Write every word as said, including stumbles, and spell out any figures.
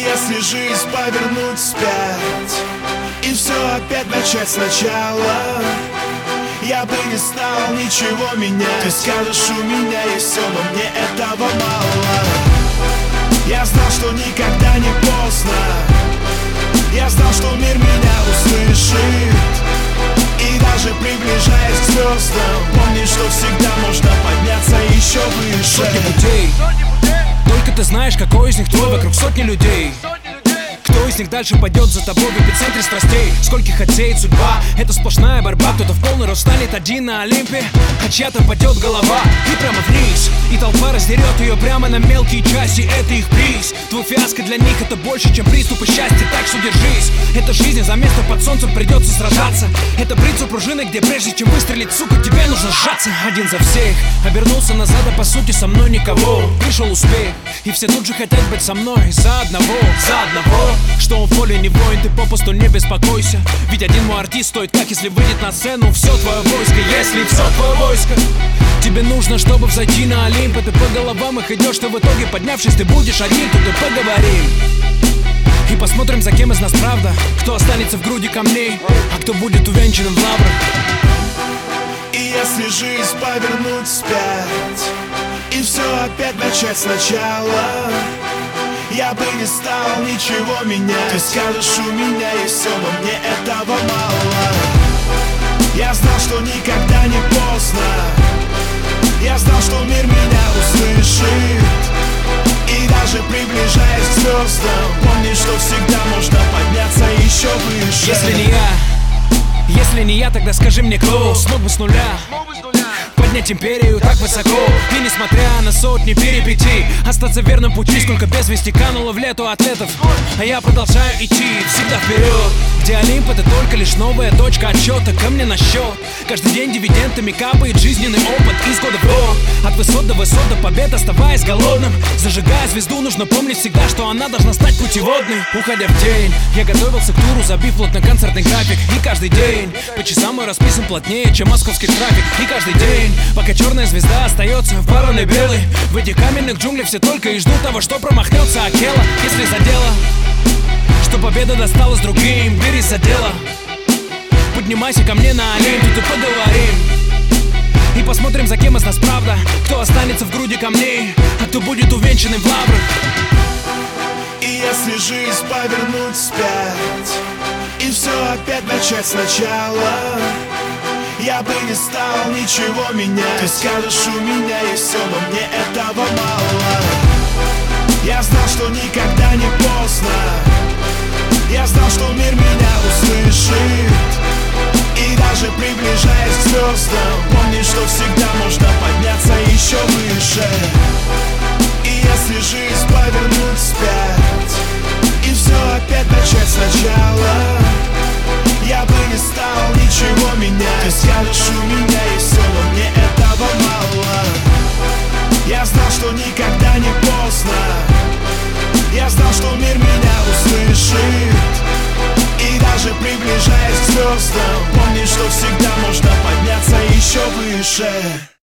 если жизнь повернуть вспять и все опять начать сначала, я бы не стал ничего менять. Ты скажешь, у меня есть все, но мне этого мало. Я знал, что никогда не поздно. Я знал, что мир меня услышит. И даже приближаясь к звездам, помни, что всегда можно подняться еще выше. Сотни путей, только ты знаешь, какой из них твой. Вокруг сотни людей. Кто из них дальше пойдет за тобой в эпицентре страстей? Скольких отсеет судьба? Это сплошная борьба. Кто-то в полный рост станет один на Олимпе, а чья-то падет голова и прямо вниз. И толпа раздерет ее прямо на мелкие части. Это их приз. Твой фиаско для них это больше, чем приступы счастья. Так что держись. Это жизнь, за место под солнцем придется сражаться. Это брит у пружины, где прежде чем выстрелить, сука, тебе нужно сжаться. Один за всех, обернулся назад, а по сути со мной никого. Пришел успех, и все тут же хотят быть со мной. За одного, за одного. Что он в поле не воин, ты попусту не беспокойся. Ведь один мой артист стоит, как если выйдет на сцену все твое войско. Если все твое войско, тебе нужно, чтобы взойти на Олимп. И ты по головам их идешь, что в итоге, поднявшись, ты будешь один. Тут и поговорим и посмотрим, за кем из нас правда. Кто останется в груди камней, а кто будет увенчанным в лаврах. И если жизнь повернуть вспять и все опять начать сначала, я бы не стал ничего менять. Ты скажешь, у меня есть все, но мне этого мало. Я знал, что никогда не поздно. Я знал, что мир меня услышит. И даже приближаясь к звездам, помни, что всегда можно подняться еще выше. Если не я, если не я, тогда скажи мне, кто смог бы с нуля поднять империю так высоко? И несмотря на сотни перипетий, остаться верным пути. Сколько без вести кануло в лету атлетов, а я продолжаю идти всегда вперед. Где Олимп это только лишь новая точка отсчета. Ко мне на счет каждый день дивидендами капает жизненный опыт из года в год. От высот до высот до побед, оставаясь голодным. Зажигая звезду, нужно помнить всегда, что она должна стать путеводной. Уходя в день, я готовился к туру, забив плотно концертный график. И каждый день по часам мой расписан плотнее, чем московский трафик. И каждый день, пока черная звезда остается в вороной белой, в этих каменных джунглях все только и ждут того, что промахнется Акела. Если задело, что победа досталась другим, бери за дело. Поднимайся ко мне на Олимп, тут и поговорим. И посмотрим, за кем из нас правда. Кто останется в груди камней, а кто будет увенчанным в лаврах. И если жизнь повернуть вспять и все опять начать сначала, я бы не стал ничего менять. Ты скажешь, у меня есть все, но мне этого мало. Я знал, что никогда не поздно. Я знал, что мир меня услышит. И даже приближаясь к звездам, помни, что всегда можно подняться еще выше. И если жизнь повернуть вспять и все опять начать сначала, я бы не стал ничего менять. Ты скажешь, у меня есть все, но мне этого мало. Я знал, что никогда не поздно. Я знал, что мир меня услышит. И даже приближаясь к звездам, помни, что всегда можно подняться еще выше.